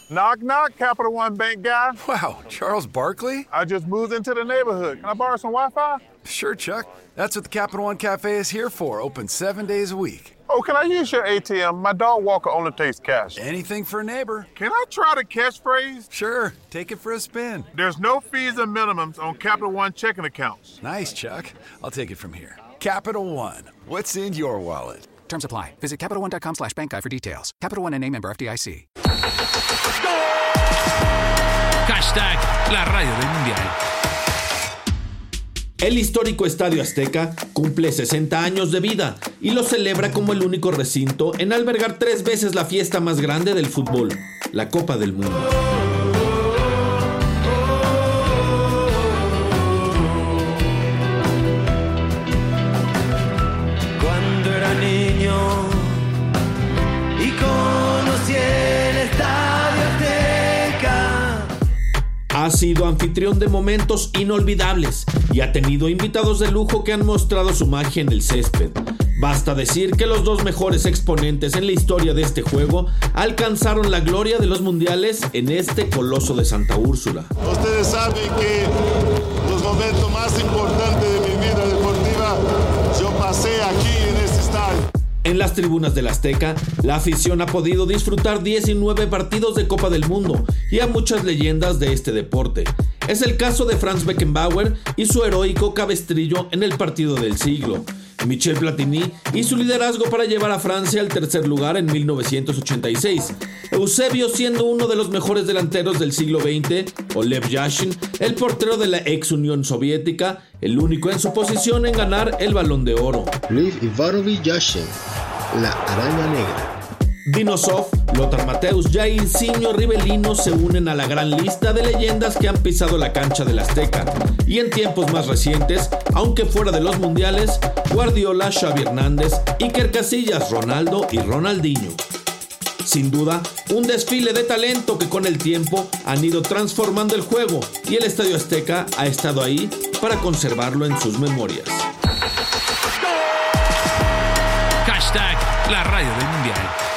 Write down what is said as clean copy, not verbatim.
Knock, knock, Capital One Bank guy. Wow, Charles Barkley? I just moved into the neighborhood. Can I borrow some Wi-Fi? Sure, Chuck. That's what the Capital One Cafe is here for, open 7 days a week. Oh, can I use your ATM? My dog Walker only takes cash. Anything for a neighbor. Can I try the catchphrase? Sure, take it for a spin. There's no fees and minimums on Capital One checking accounts. Nice, Chuck. I'll take it from here. Capital One, what's in your wallet? Terms apply. Visit CapitalOne.com/bankguy for details. Capital One N.A. member FDIC. Hashtag la radio del mundial. El histórico Estadio Azteca cumple 60 años de vida y lo celebra como el único recinto en albergar 3 veces la fiesta más grande del fútbol, la Copa del Mundo. Cuando era niño y conocí el Estadio Azteca. Ha sido anfitrión de momentos inolvidables y ha tenido invitados de lujo que han mostrado su magia en el césped. Basta decir que los 2 mejores exponentes en la historia de este juego alcanzaron la gloria de los mundiales en este coloso de Santa Úrsula. Ustedes saben que los momentos más importantes de mi vida deportiva yo pasé aquí en este estadio. En las tribunas del Azteca, la afición ha podido disfrutar 19 partidos de Copa del Mundo y a muchas leyendas de este deporte. Es el caso de Franz Beckenbauer y su heroico cabestrillo en el partido del siglo, Michel Platini y su liderazgo para llevar a Francia al tercer lugar en 1986, Eusebio siendo uno de los mejores delanteros del siglo XX, o Lev Yashin, el portero de la ex Unión Soviética, el único en su posición en ganar el Balón de Oro. Lev Ivanovich Yashin, la araña negra. Dinosov, Lothar Matthäus, Jairzinho, Rivellino se unen a la gran lista de leyendas que han pisado la cancha del Azteca. Y en tiempos más recientes, aunque fuera de los mundiales, Guardiola, Xavi Hernández, Iker Casillas, Ronaldo y Ronaldinho. Sin duda, un desfile de talento que con el tiempo han ido transformando el juego y el Estadio Azteca ha estado ahí para conservarlo en sus memorias. Hashtag la radio del mundial.